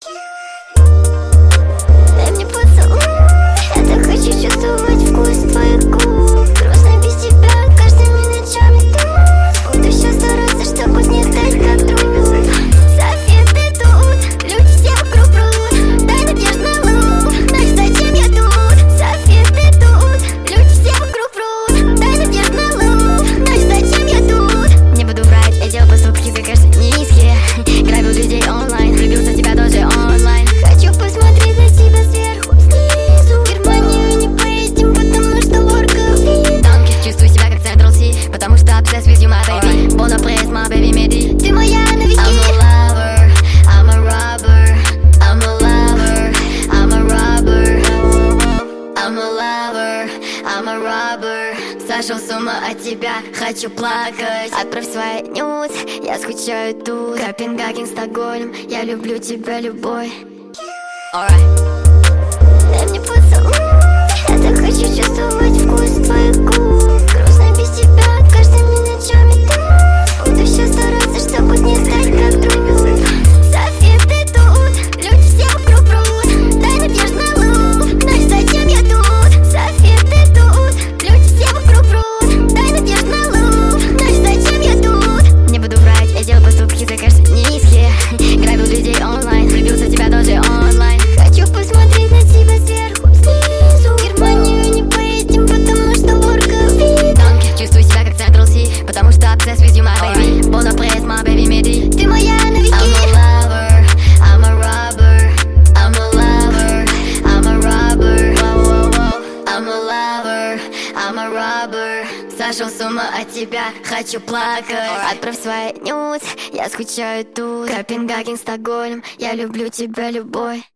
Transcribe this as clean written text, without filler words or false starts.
Дай мне поцелуй, я так хочу чувствовать вкус твоих губ. Грустно без тебя, каждыми ночами тут. Буду еще стараться, чтобы не стать как друг. София, ты тут, люди все вокруг врут. Дай надежду на луну, знаешь, зачем я тут. София, ты тут, люди все вокруг врут. Дай надежду на луну, знаешь, зачем я тут. Не буду врать, я делал поступки, за кажется, низкие. Грабил людей онлайн, влюбился в тебя тоже онлайн. Хочу посмотреть на тебя сверху, снизу. В Германию не поедем, потому что work. Танки, чувствую себя как Central C, потому что obsessed with you, my baby. Bon après, my baby Medi. Ты моя навеки. I'm a lover, I'm a robber. I'm a lover, I'm a robber. I'm a lover, I'm a robber. Сошел с ума от тебя, хочу плакать. Отправь свои нюц, я скучаю тут. Копенгаген, Стокгольм, я люблю тебя, любой. Дай мне поцелуй, я так хочу чувствовать вкус твоих губ. Грустно без тебя, каждыми ночами тут. Буду еще стараться, чтобы не стать как друг. София, ты тут, люди все вокруг врут. Дай надежду на луну, знаешь, зачем я тут. София, ты тут, люди все вокруг врут. Дай надежду на луну, знаешь, зачем я тут. Не буду врать, я делал поступки, за кажется, низкие. Грабил людей онлайн, влюбился в тебя тоже онлайн. Хочу посмотреть на тебя сверху, снизу. В Германию не поедем, потому что work. Танки, чувствую себя как Central C, потому что obsessed with you, my baby. Bon après, my baby Medi. Ты моя навеки. I'm a lover, I'm a robber. I'm a lover, I'm a robber. I'm a lover, I'm a robber. Сошел с ума от тебя, хочу плакать. Отправь свои нюц, я скучаю тут. Копенгаген, Стокгольм, я люблю тебя, любой.